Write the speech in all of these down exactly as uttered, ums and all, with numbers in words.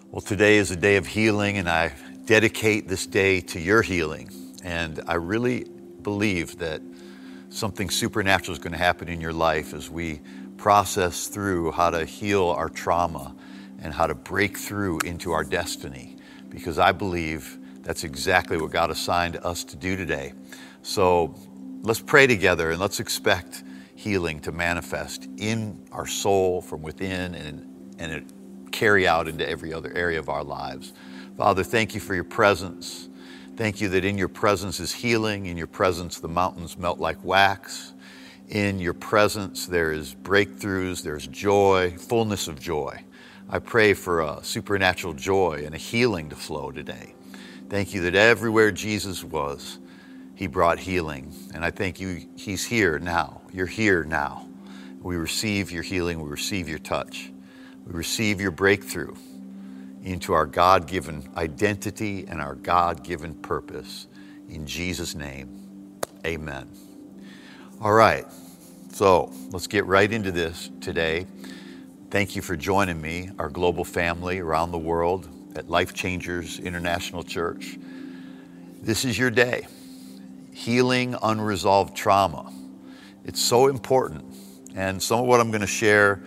Well, today is a day of healing, and I dedicate this day to your healing. And I really believe that something supernatural is going to happen in your life as we process through how to heal our trauma and how to break through into our destiny, because I believe that's exactly what God assigned us to do today. So let's pray together and let's expect healing to manifest in our soul from within and, and it carry out into every other area of our lives. Father, thank you for your presence. Thank you that in your presence is healing. In your presence, the mountains melt like wax. In your presence, there is breakthroughs, there's joy, fullness of joy. I pray for a supernatural joy and a healing to flow today. Thank you that everywhere Jesus was, he brought healing. And I thank you, he's here now. You're here now. We receive your healing. We receive your touch. We receive your breakthrough into our God-given identity and our God-given purpose. In Jesus' name, amen. All right, so let's get right into this today. Thank you for joining me, our global family around the world at Life Changers International Church. This is your day. Healing unresolved trauma. It's so important. And some of what I'm going to share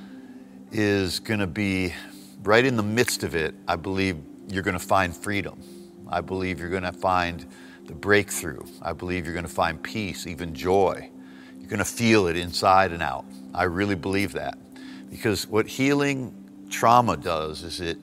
is going to be right in the midst of it. I believe you're going to find freedom. I believe you're going to find the breakthrough. I believe you're going to find peace, even joy. You're going to feel it inside and out. I really believe that. Because what healing trauma does is it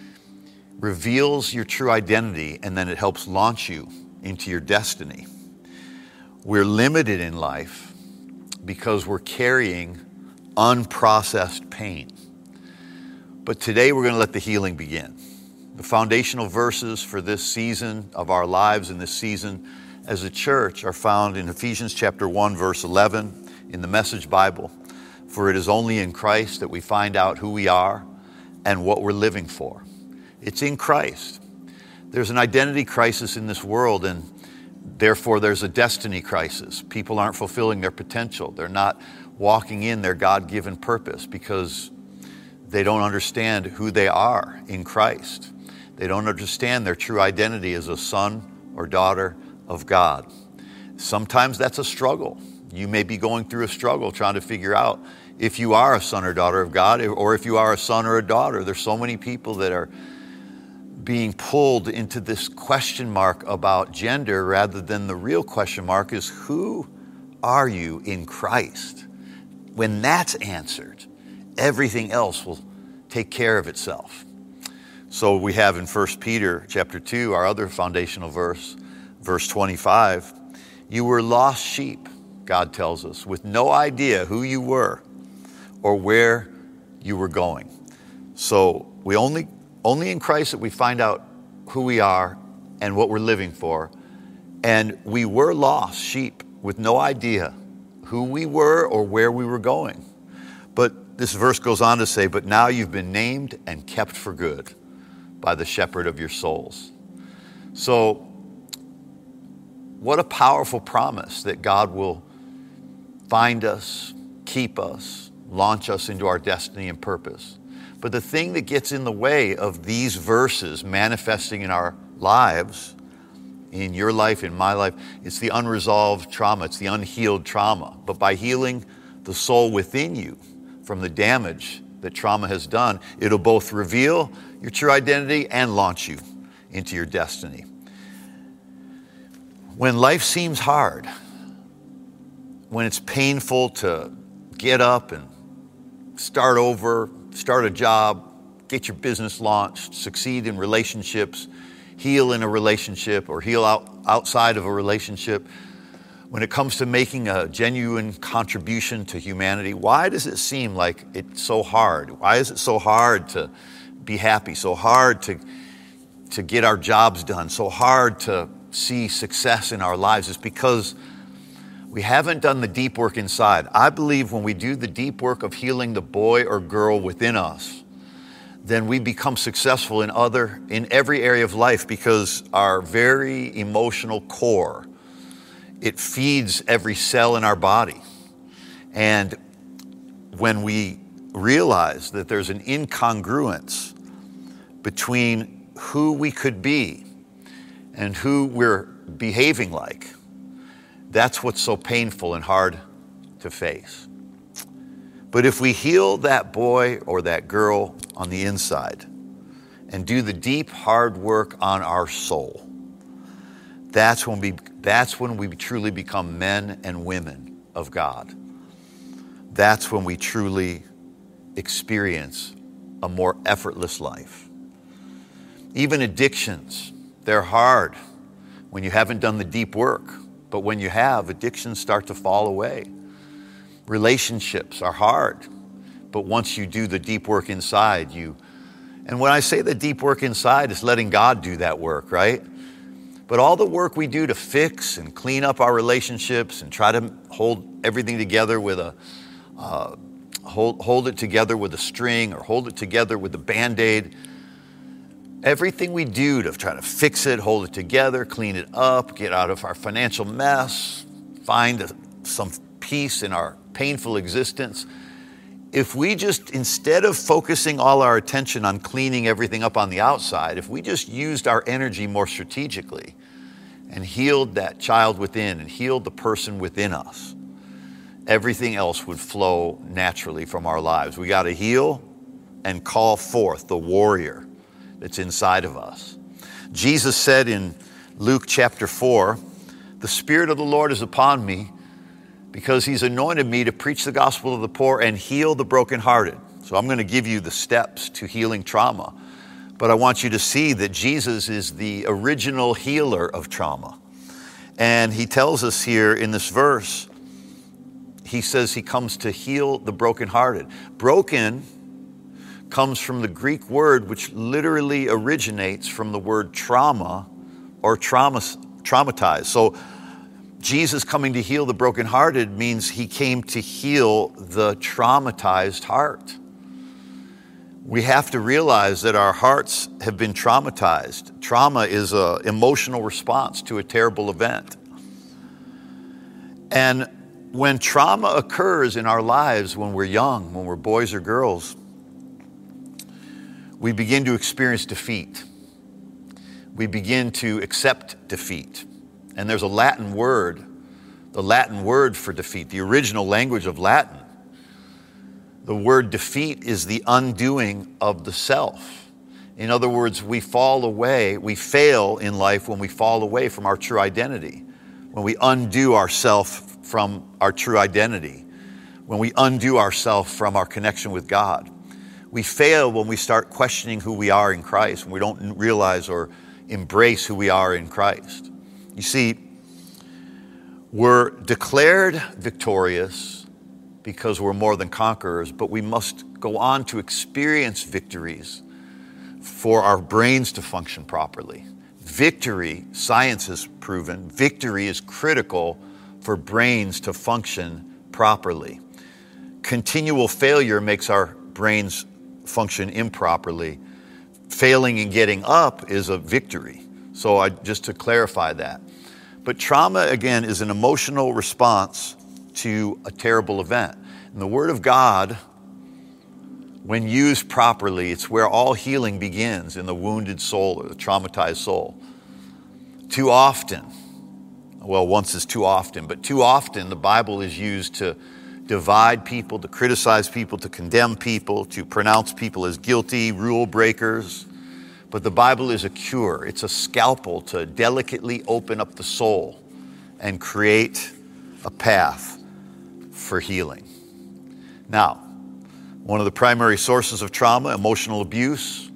reveals your true identity, and then it helps launch you into your destiny. We're limited in life because we're carrying unprocessed pain. But today we're going to let the healing begin. The foundational verses for this season of our lives in this season as a church are found in Ephesians chapter one, verse eleven in the Message Bible. For it is only in Christ that we find out who we are and what we're living for. It's in Christ. There's an identity crisis in this world, and therefore there's a destiny crisis. People aren't fulfilling their potential. They're not walking in their God-given purpose because they don't understand who they are in Christ. They don't understand their true identity as a son or daughter of God. Sometimes that's a struggle. You may be going through a struggle trying to figure out if you are a son or daughter of God, or if you are a son or a daughter. There's so many people that are being pulled into this question mark about gender rather than the real question mark is, who are you in Christ? When that's answered, everything else will take care of itself. So we have in First Peter chapter two, our other foundational verse, verse twenty-five, you were lost sheep, God tells us, with no idea who you were or where you were going. So we only, only in Christ that we find out who we are and what we're living for. And we were lost sheep with no idea who we were or where we were going. But this verse goes on to say, but now you've been named and kept for good by the shepherd of your souls. So what a powerful promise that God will find us, keep us, launch us into our destiny and purpose. But the thing that gets in the way of these verses manifesting in our lives, in your life, in my life, it's the unresolved trauma, it's the unhealed trauma. But by healing the soul within you from the damage that trauma has done, it'll both reveal your true identity and launch you into your destiny. When life seems hard, when it's painful to get up and start over, start a job, get your business launched, succeed in relationships, heal in a relationship or heal out, outside of a relationship, when it comes to making a genuine contribution to humanity, why does it seem like it's so hard? Why is it so hard to be happy, so hard to, to get our jobs done, so hard to see success in our lives? It's because we haven't done the deep work inside. I believe when we do the deep work of healing the boy or girl within us, then we become successful in other, in every area of life, because our very emotional core, it feeds every cell in our body. And when we realize that there's an incongruence between who we could be and who we're behaving like. That's what's so painful and hard to face. But if we heal that boy or that girl on the inside and do the deep, hard work on our soul, that's when we, that's when we truly become men and women of God. That's when we truly experience a more effortless life. Even addictions, they're hard when you haven't done the deep work. But when you have, addictions start to fall away. Relationships are hard. But once you do the deep work inside, you, and when I say the deep work inside, it's letting God do that work, right? But all the work we do to fix and clean up our relationships and try to hold everything together with a, uh, hold, hold it together with a string or hold it together with a Band-Aid, everything we do to try to fix it, hold it together, clean it up, get out of our financial mess, find a, some peace in our painful existence, if we just, instead of focusing all our attention on cleaning everything up on the outside, if we just used our energy more strategically and healed that child within and healed the person within us, everything else would flow naturally from our lives. We got to heal and call forth the warrior that's inside of us. Jesus said in Luke chapter four, "The Spirit of the Lord is upon me because he's anointed me to preach the gospel to the poor and heal the brokenhearted." So I'm going to give you the steps to healing trauma. But I want you to see that Jesus is the original healer of trauma. And he tells us here in this verse, he says he comes to heal the brokenhearted. Broken comes from the Greek word which literally originates from the word trauma or trauma, traumatized. So Jesus coming to heal the brokenhearted means he came to heal the traumatized heart. We have to realize that our hearts have been traumatized. Trauma is an emotional response to a terrible event. And when trauma occurs in our lives when we're young, when we're boys or girls, we begin to experience defeat. We begin to accept defeat. And there's a Latin word, the Latin word for defeat, the original language of Latin. The word defeat is the undoing of the self. In other words, we fall away, we fail in life when we fall away from our true identity, when we undo ourself from our true identity, when we undo ourself from our connection with God. We fail when we start questioning who we are in Christ, when we don't realize or embrace who we are in Christ. You see, we're declared victorious because we're more than conquerors, but we must go on to experience victories for our brains to function properly. Victory, science has proven, victory is critical for brains to function properly. Continual failure makes our brains function improperly. Failing and getting up is a victory. So I, just to clarify that. But trauma, again, is an emotional response to a terrible event. And the Word of God, when used properly, it's where all healing begins, in the wounded soul or the traumatized soul. Too often, well, once is too often, but too often the Bible is used to divide people, to criticize people, to condemn people, to pronounce people as guilty, rule breakers. But the Bible is a cure. It's a scalpel to delicately open up the soul and create a path for healing. Now, one of the primary sources of trauma, emotional abuse,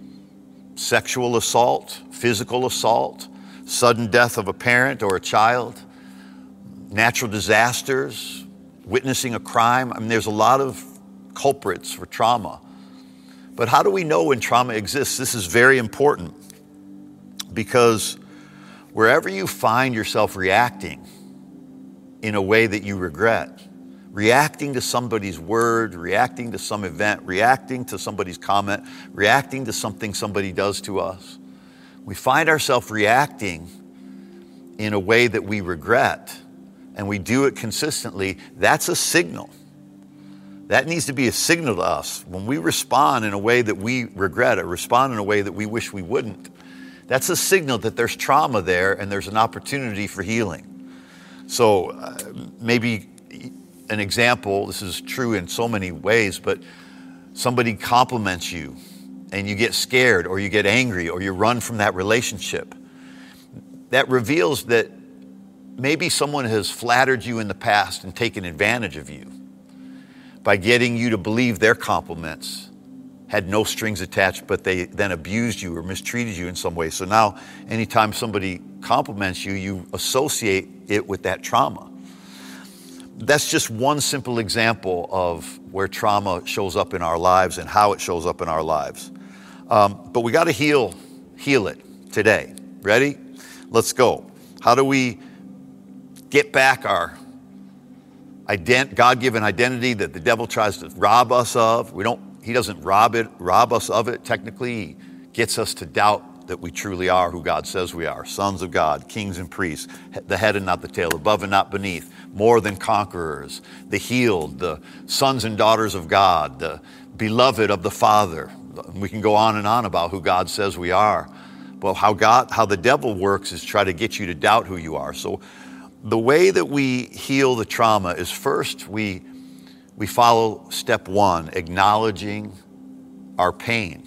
sexual assault, physical assault, sudden death of a parent or a child, natural disasters, witnessing a crime. I mean, there's a lot of culprits for trauma. But how do we know when trauma exists? This is very important, because wherever you find yourself reacting in a way that you regret, reacting to somebody's word, reacting to some event, reacting to somebody's comment, reacting to something somebody does to us, we find ourselves reacting in a way that we regret, and we do it consistently, that's a signal That needs to be a signal to us. When we respond in a way that we regret or respond in a way that we wish we wouldn't, that's a signal that there's trauma there and there's an opportunity for healing. So uh, maybe an example, this is true in so many ways, but somebody compliments you and you get scared or you get angry or you run from that relationship. That reveals that maybe someone has flattered you in the past and taken advantage of you by getting you to believe their compliments had no strings attached, but they then abused you or mistreated you in some way. So now anytime somebody compliments you, you associate it with that trauma. That's just one simple example of where trauma shows up in our lives and how it shows up in our lives. Um, but we got to heal, heal it today. Ready? Let's go. How do we get back our ident- God-given identity that the devil tries to rob us of? We don't. He doesn't rob it, rob us of it. Technically, he gets us to doubt that we truly are who God says we are: sons of God, kings and priests, the head and not the tail, above and not beneath, more than conquerors, the healed, the sons and daughters of God, the beloved of the Father. We can go on and on about who God says we are. Well, how God, how the devil works is try to get you to doubt who you are. So the way that we heal the trauma is first we we follow step one, acknowledging our pain.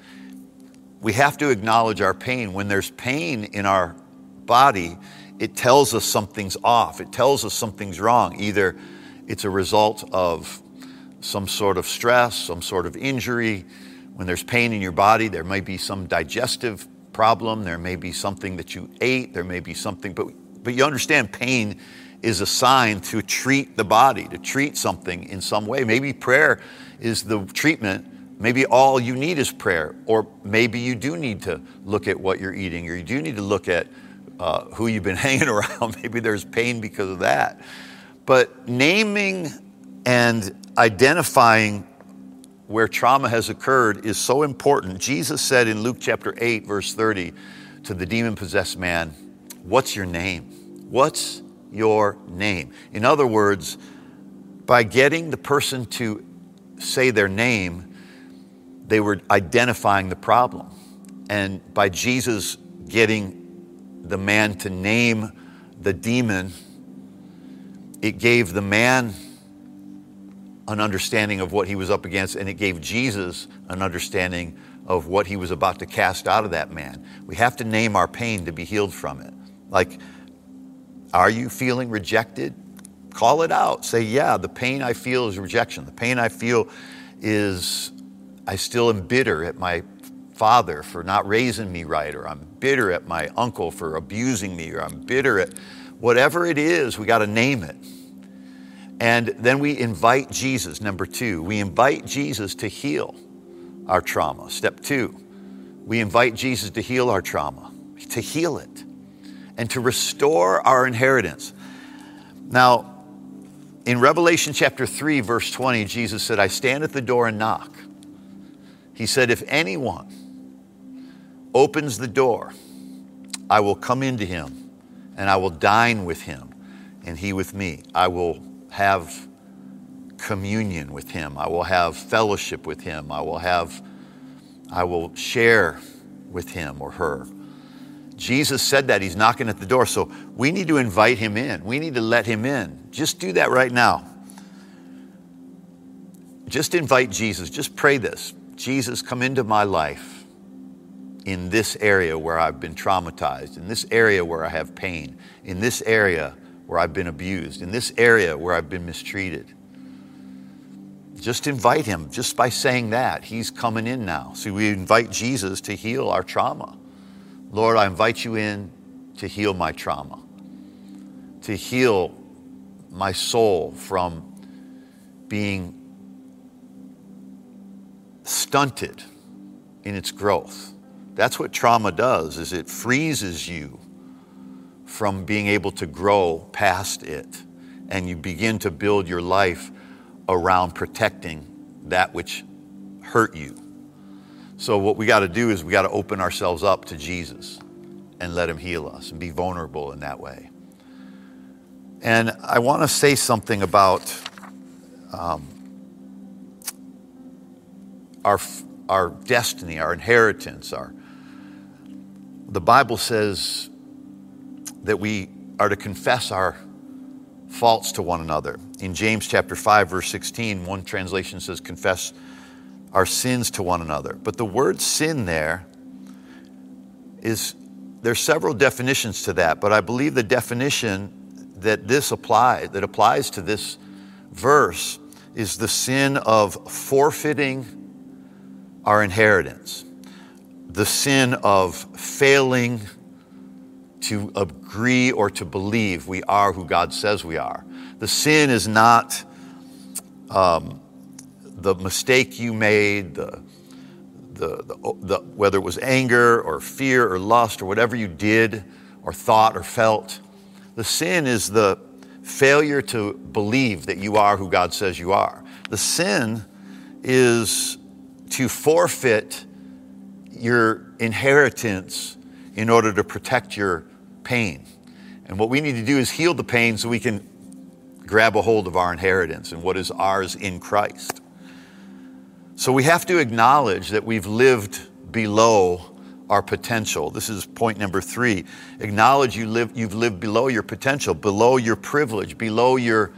We have to acknowledge our pain. When there's pain in our body, it tells us something's off. It tells us something's wrong. Either it's a result of some sort of stress, some sort of injury. When there's pain in your body, there may be some digestive problem. There may be something that you ate. There may be something, but, but you understand pain is a sign to treat the body, to treat something in some way. Maybe prayer is the treatment. Maybe all you need is prayer. Or maybe you do need to look at what you're eating, or you do need to look at uh, who you've been hanging around. Maybe there's pain because of that. But naming and identifying where trauma has occurred is so important. Jesus said in Luke chapter eight, verse thirty, to the demon-possessed man, "What's your name?" What's your name? In other words, by getting the person to say their name, they were identifying the problem. And by Jesus getting the man to name the demon, it gave the man an understanding of what he was up against, and it gave Jesus an understanding of what he was about to cast out of that man. We have to name our pain to be healed from it. Like, are you feeling rejected? Call it out. Say, yeah, the pain I feel is rejection. The pain I feel is I still am bitter at my father for not raising me right, or I'm bitter at my uncle for abusing me, or I'm bitter at whatever it is. We got to name it. And then we invite Jesus, number two. We invite Jesus to heal our trauma. Step two, we invite Jesus to heal our trauma, to heal it, and to restore our inheritance. Now, in Revelation chapter three, verse twenty, Jesus said, "I stand at the door and knock." He said, "If anyone opens the door, I will come into him and I will dine with him and he with me. I will have communion with him. I will have fellowship with him. I will have, I will share with him or her." Jesus said that. He's knocking at the door. So we need to invite him in. We need to let him in. Just do that right now. Just invite Jesus. Just pray this. Jesus, come into my life in this area where I've been traumatized, in this area where I have pain, in this area where I've been abused, in this area where I've been mistreated. Just invite him. Just by saying that, he's coming in now. So we invite Jesus to heal our trauma. Lord, I invite you in to heal my trauma, to heal my soul from being stunted in its growth. That's what trauma does, is it freezes you from being able to grow past it. And you begin to build your life around protecting that which hurt you. So what we got to do is we got to open ourselves up to Jesus and let him heal us and be vulnerable in that way. And I want to say something about um, our, our destiny, our inheritance. Our, the Bible says that we are to confess our faults to one another. In James chapter five, verse sixteen, one translation says, confess our sins to one another. But the word sin there is, there's several definitions to that, but I believe the definition that this applies, that applies to this verse is the sin of forfeiting our inheritance, the sin of failing to agree or to believe we are who God says we are. The sin is not um, the mistake you made, the, the, the, the, whether it was anger or fear or lust or whatever you did or thought or felt. The sin is the failure to believe that you are who God says you are. The sin is to forfeit your inheritance in order to protect your pain. And what we need to do is heal the pain so we can grab a hold of our inheritance and what is ours in Christ. So we have to acknowledge that we've lived below our potential. This is point number three. Acknowledge you live, you've lived below your potential, below your privilege, below your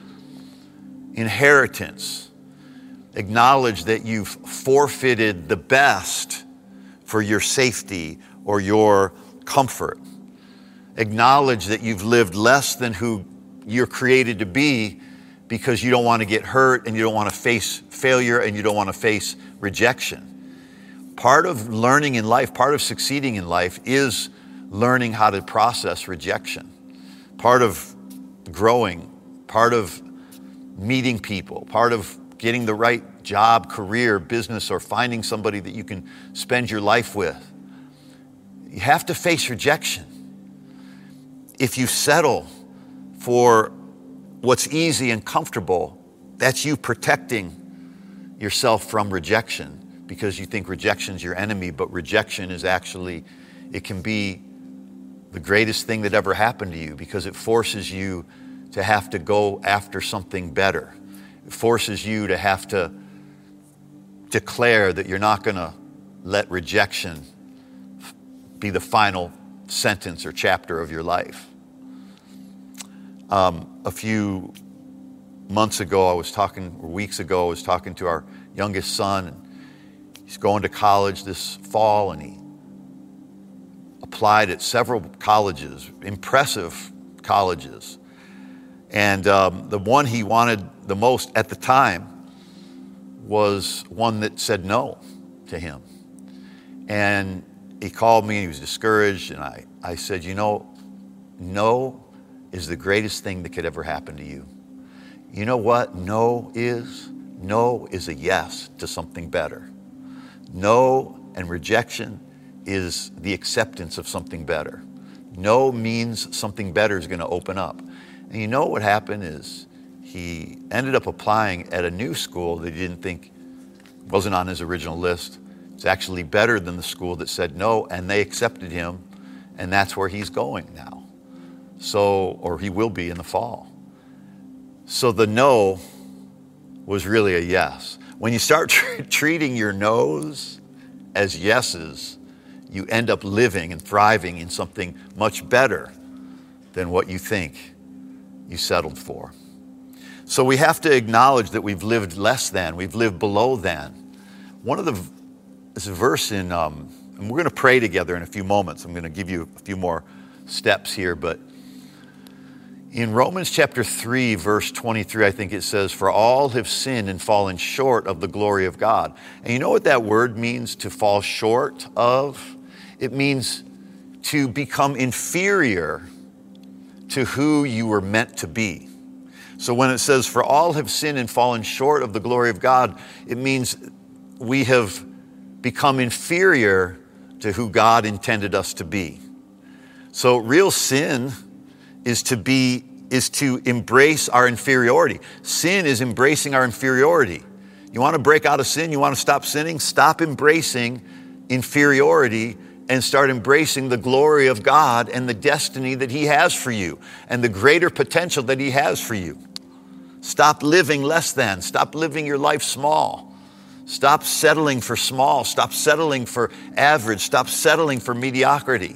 inheritance. Acknowledge that you've forfeited the best for your safety or your comfort. Acknowledge that you've lived less than who you're created to be because you don't want to get hurt and you don't want to face failure and you don't want to face rejection. Part of learning in life, part of succeeding in life is learning how to process rejection. Part of growing, part of meeting people, part of getting the right job, career, business, or finding somebody that you can spend your life with. You have to face rejection. If you settle for what's easy and comfortable, that's you protecting yourself from rejection because you think rejection's your enemy, but rejection is actually, it can be the greatest thing that ever happened to you because it forces you to have to go after something better. It forces you to have to declare that you're not going to let rejection be the final sentence or chapter of your life. Um, a few months ago, I was talking, or weeks ago, I was talking to our youngest son. And he's going to college this fall, and he applied at several colleges, impressive colleges. And um, the one he wanted the most at the time was one that said no to him. And he called me and he was discouraged. And I, I said, you know, no is the greatest thing that could ever happen to you. You know what no is? No is a yes to something better. No and rejection is the acceptance of something better. No means something better is going to open up. And you know what happened is he ended up applying at a new school that he didn't think wasn't on his original list. It's actually better than the school that said no, and they accepted him, and that's where he's going now. So, or he will be in the fall. So the no was really a yes. When you start tr- treating your no's as yeses, you end up living and thriving in something much better than what you think you settled for. So we have to acknowledge that we've lived less than, we've lived below than. One of the, this verse in, um, and we're going to pray together in a few moments. I'm going to give you a few more steps here, but in Romans chapter three, verse twenty-three, I think it says, for all have sinned and fallen short of the glory of God. And you know what that word means, to fall short of? It means to become inferior to who you were meant to be. So when it says, for all have sinned and fallen short of the glory of God, it means we have become inferior to who God intended us to be. So real sin is to be, is to embrace our inferiority. Sin is embracing our inferiority. You want to break out of sin? You want to stop sinning? Stop embracing inferiority and start embracing the glory of God and the destiny that He has for you and the greater potential that He has for you. Stop living less than. Stop living your life small. Stop settling for small. Stop settling for average. Stop settling for mediocrity.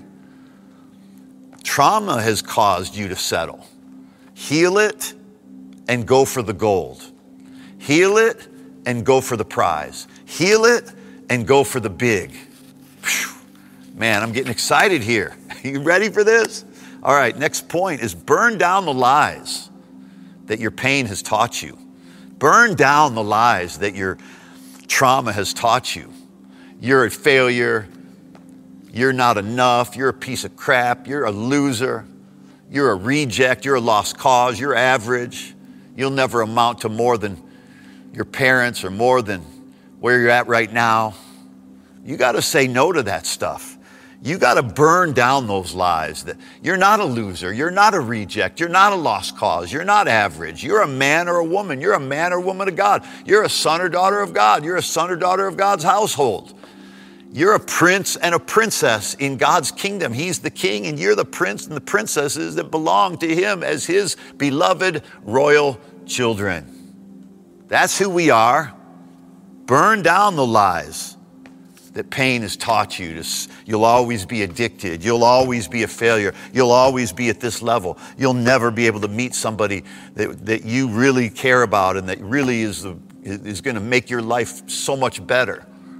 Trauma has caused you to settle. Heal it and go for the gold. Heal it and go for the prize. Heal it and go for the big. Whew. Man, I'm getting excited here. Are you ready for this? All right, next point is burn down the lies that your pain has taught you. Burn down the lies that your trauma has taught you. You're a failure. You're not enough. You're a piece of crap. You're a loser. You're a reject. You're a lost cause. You're average. You'll never amount to more than your parents or more than where you're at right now. You got to say no to that stuff. You got to burn down those lies that you're not a loser. You're not a reject. You're not a lost cause. You're not average. You're a man or a woman. You're a man or woman of God. You're a son or daughter of God. You're a son or daughter of God's household. You're a prince and a princess in God's kingdom. He's the king and you're the prince and the princesses that belong to him as his beloved royal children. That's who we are. Burn down the lies that pain has taught you. To, you'll always be addicted. You'll always be a failure. You'll always be at this level. You'll never be able to meet somebody that, that you really care about and that really is, the, is going to make your life so much better.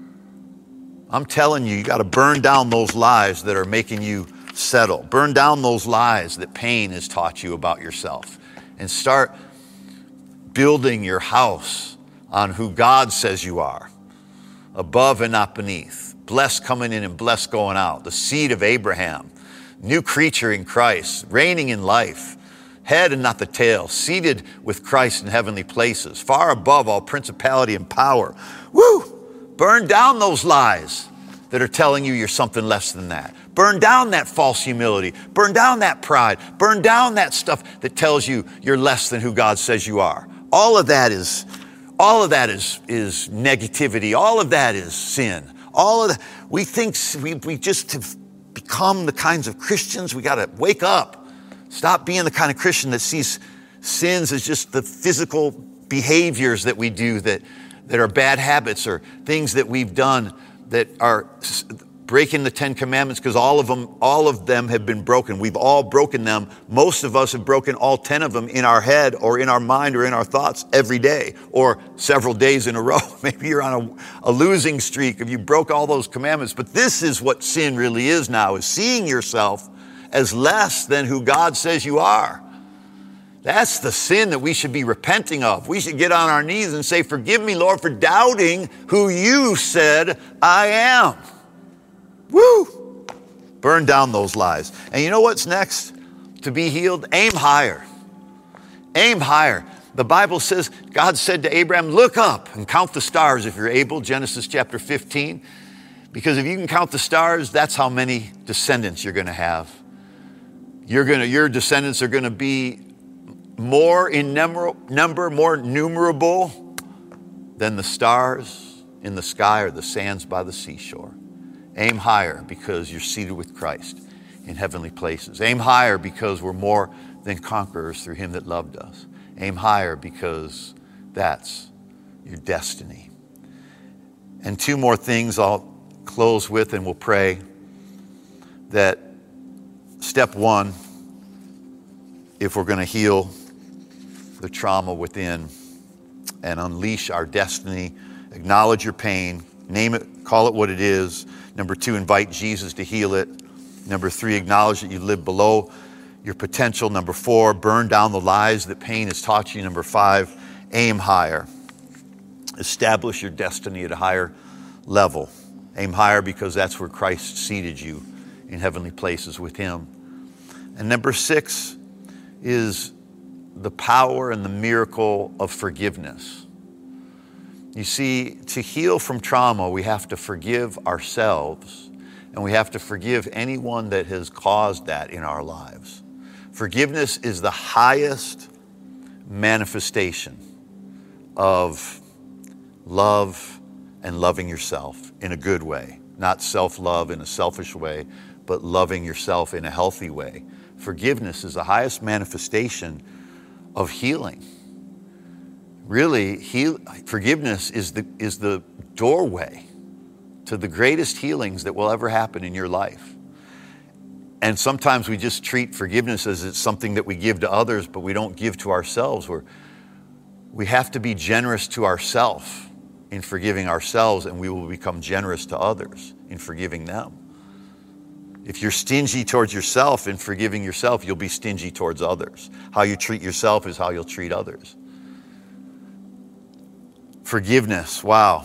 I'm telling you, you got to burn down those lies that are making you settle. Burn down those lies that pain has taught you about yourself and start building your house on who God says you are. Above and not beneath, blessed coming in and blessed going out, the seed of Abraham, new creature in Christ, reigning in life, head and not the tail, seated with Christ in heavenly places, far above all principality and power. Woo! Burn down those lies that are telling you you're something less than that. Burn down that false humility. Burn down that pride. Burn down that stuff that tells you you're less than who God says you are. All of that is All of that is, is negativity. All of that is sin. All of that, we think we, we just have become the kinds of Christians. We got to wake up. Stop being the kind of Christian that sees sins as just the physical behaviors that we do that, that are bad habits or things that we've done that are breaking the Ten Commandments, because all of them, all of them have been broken. We've all broken them. Most of us have broken all ten of them in our head or in our mind or in our thoughts every day or several days in a row. Maybe you're on a, a losing streak if you broke all those commandments. But this is what sin really is now, is seeing yourself as less than who God says you are. That's the sin that we should be repenting of. We should get on our knees and say, forgive me, Lord, for doubting who you said I am. Woo! Burn down those lies. And you know what's next? To be healed, aim higher. Aim higher. The Bible says, God said to Abraham, look up and count the stars if you're able, Genesis chapter fifteen. Because if you can count the stars, that's how many descendants you're going to have. You're going to, your descendants are going to be more in number, number, more numerable than the stars in the sky or the sands by the seashore. Aim higher because you're seated with Christ in heavenly places. Aim higher because we're more than conquerors through him that loved us. Aim higher because that's your destiny. And two more things I'll close with and we'll pray. That step one, if we're going to heal the trauma within and unleash our destiny, acknowledge your pain, name it, call it what it is. Number two, invite Jesus to heal it. Number three, acknowledge that you live below your potential. Number four, burn down the lies that pain has taught you. Number five, aim higher. Establish your destiny at a higher level. Aim higher because that's where Christ seated you in heavenly places with him. And number six is the power and the miracle of forgiveness. You see, to heal from trauma, we have to forgive ourselves and we have to forgive anyone that has caused that in our lives. Forgiveness is the highest manifestation of love and loving yourself in a good way. Not self-love in a selfish way, but loving yourself in a healthy way. Forgiveness is the highest manifestation of healing. really, heal, forgiveness is the, is the doorway to the greatest healings that will ever happen in your life. And sometimes we just treat forgiveness as it's something that we give to others, but we don't give to ourselves. We're, we have to be generous to ourselves in forgiving ourselves, and we will become generous to others in forgiving them. If you're stingy towards yourself in forgiving yourself, you'll be stingy towards others. How you treat yourself is how you'll treat others. Forgiveness, wow.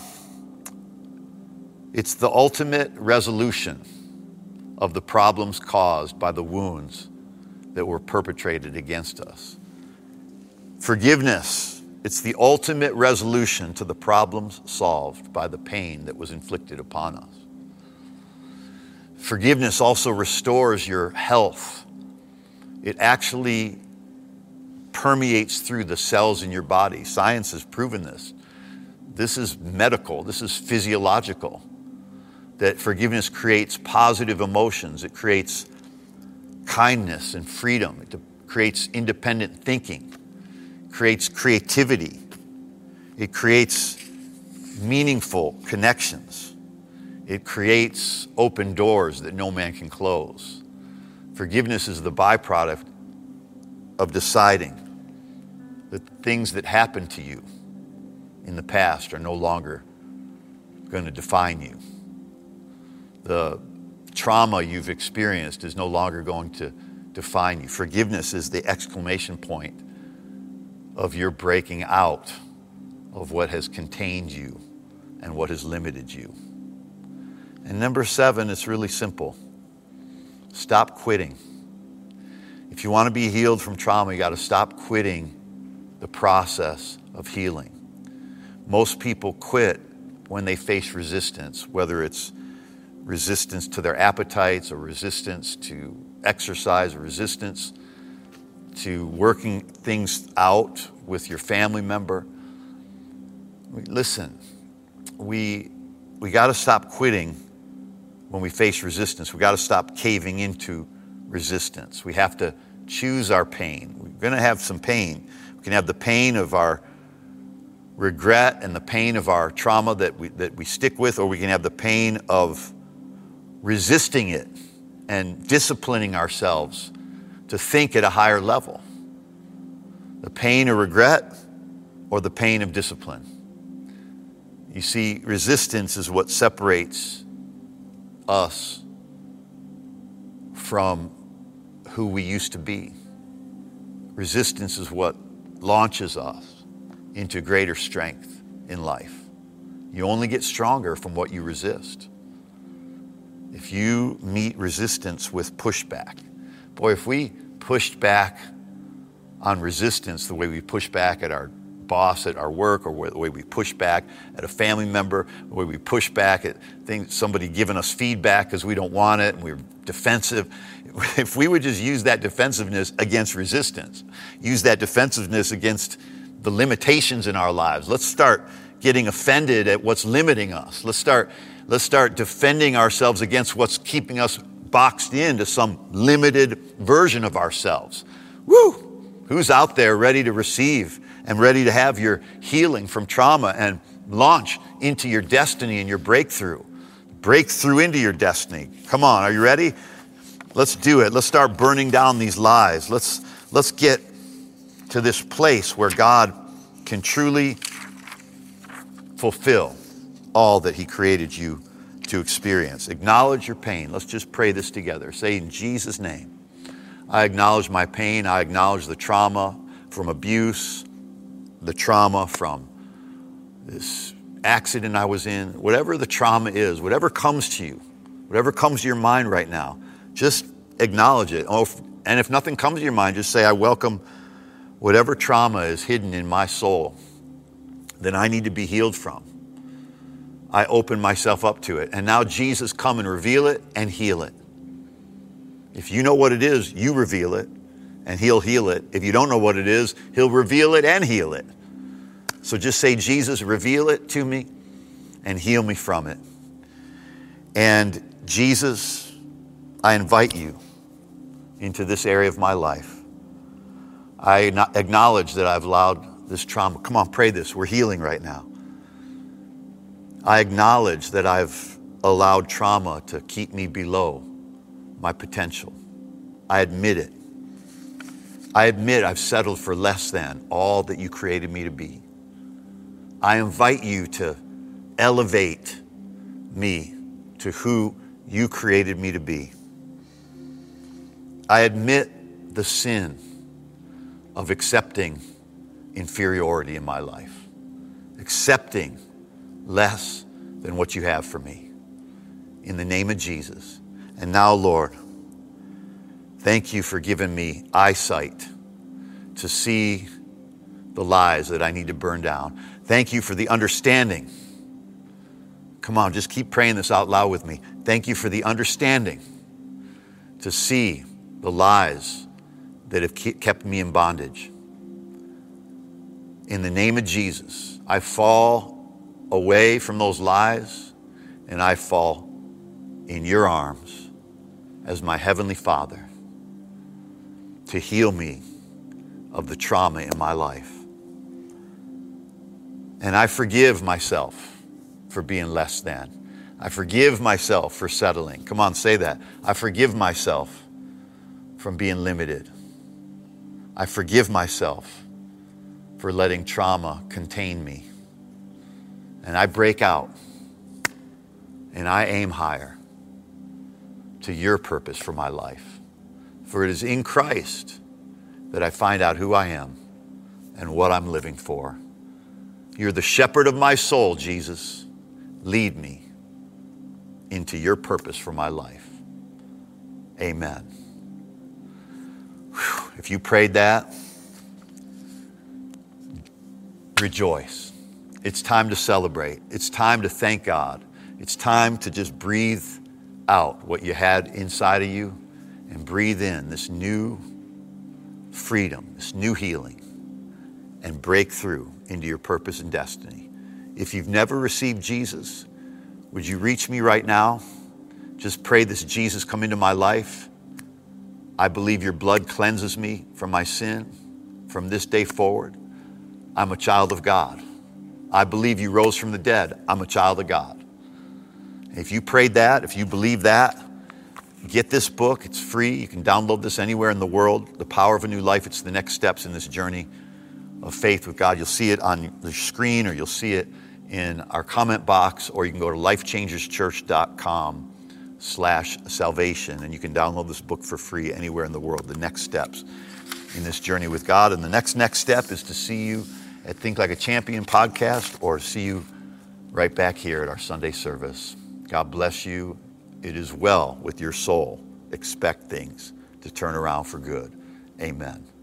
It's the ultimate resolution of the problems caused by the wounds that were perpetrated against us. Forgiveness, it's the ultimate resolution to the problems solved by the pain that was inflicted upon us. Forgiveness also restores your health. It actually permeates through the cells in your body. Science has proven this. This is medical, this is physiological. That forgiveness creates positive emotions. It creates kindness and freedom. It creates independent thinking. It creates creativity. It creates meaningful connections. It creates open doors that no man can close. Forgiveness is the byproduct of deciding that things that happened to you in the past are no longer going to define you. The trauma you've experienced is no longer going to define you. Forgiveness is the exclamation point of your breaking out of what has contained you and what has limited you. And number seven, it's really simple. Stop quitting. If you want to be healed from trauma, you got to stop quitting the process of healing. Most people quit when they face resistance, whether it's resistance to their appetites or resistance to exercise or resistance to working things out with your family member. Listen, we, we got to stop quitting when we face resistance. We got to stop caving into resistance. We have to choose our pain. We're going to have some pain. We can have the pain of our regret and the pain of our trauma that we, that we stick with, or we can have the pain of resisting it and disciplining ourselves to think at a higher level. The pain of regret or the pain of discipline. You see, resistance is what separates us from who we used to be. Resistance is what launches us into greater strength in life. You only get stronger from what you resist. If you meet resistance with pushback, boy, if we pushed back on resistance the way we push back at our boss at our work, or the way we push back at a family member, the way we push back at things, somebody giving us feedback because we don't want it and we're defensive. If we would just use that defensiveness against resistance, use that defensiveness against the limitations in our lives. Let's start getting offended at what's limiting us. Let's start, let's start defending ourselves against what's keeping us boxed into some limited version of ourselves. Woo! Who's out there ready to receive and ready to have your healing from trauma and launch into your destiny and your breakthrough? Break through into your destiny. Come on, are you ready? Let's do it. Let's start burning down these lies. Let's, let's get to this place where God can truly fulfill all that He created you to experience. Acknowledge your pain. Let's just pray this together. Say, in Jesus' name, I acknowledge my pain. I acknowledge the trauma from abuse, the trauma from this accident I was in. Whatever the trauma is, whatever comes to you, whatever comes to your mind right now, just acknowledge it. Oh, and if nothing comes to your mind, just say, I welcome whatever trauma is hidden in my soul that I need to be healed from. I open myself up to it. And now Jesus, come and reveal it and heal it. If you know what it is, you reveal it and He'll heal it. If you don't know what it is, He'll reveal it and heal it. So just say, Jesus, reveal it to me and heal me from it. And Jesus, I invite you into this area of my life. I acknowledge that I've allowed this trauma. Come on, pray this. We're healing right now. I acknowledge that I've allowed trauma to keep me below my potential. I admit it. I admit I've settled for less than all that you created me to be. I invite you to elevate me to who you created me to be. I admit the sin of accepting inferiority in my life, accepting less than what you have for me. In the name of Jesus. And now, Lord, thank you for giving me eyesight to see the lies that I need to burn down. Thank you for the understanding. Come on, just keep praying this out loud with me. Thank you for the understanding to see the lies that have kept me in bondage. In the name of Jesus, I fall away from those lies and I fall in your arms as my Heavenly Father to heal me of the trauma in my life. And I forgive myself for being less than. I forgive myself for settling. Come on, say that. I forgive myself from being limited. I forgive myself for letting trauma contain me. And I break out and I aim higher to your purpose for my life. For it is in Christ that I find out who I am and what I'm living for. You're the shepherd of my soul, Jesus. Lead me into your purpose for my life. Amen. Whew. If you prayed that, rejoice. It's time to celebrate. It's time to thank God. It's time to just breathe out what you had inside of you and breathe in this new freedom, this new healing, and break through into your purpose and destiny. If you've never received Jesus, would you reach me right now? Just pray this: Jesus, come into my life. I believe your blood cleanses me from my sin. From this day forward, I'm a child of God. I believe you rose from the dead. I'm a child of God. If you prayed that, if you believe that, get this book. It's free. You can download this anywhere in the world. The Power of a New Life. It's the next steps in this journey of faith with God. You'll see it on the screen, or you'll see it in our comment box, or you can go to lifechangerschurch.com slash salvation, and you can download this book for free anywhere in the world. The next steps in this journey with God. And the next next step is to see you at Think Like a Champion podcast, or see you right back here at our Sunday service. God bless you. It is well with your soul. Expect things to turn around for good. Amen.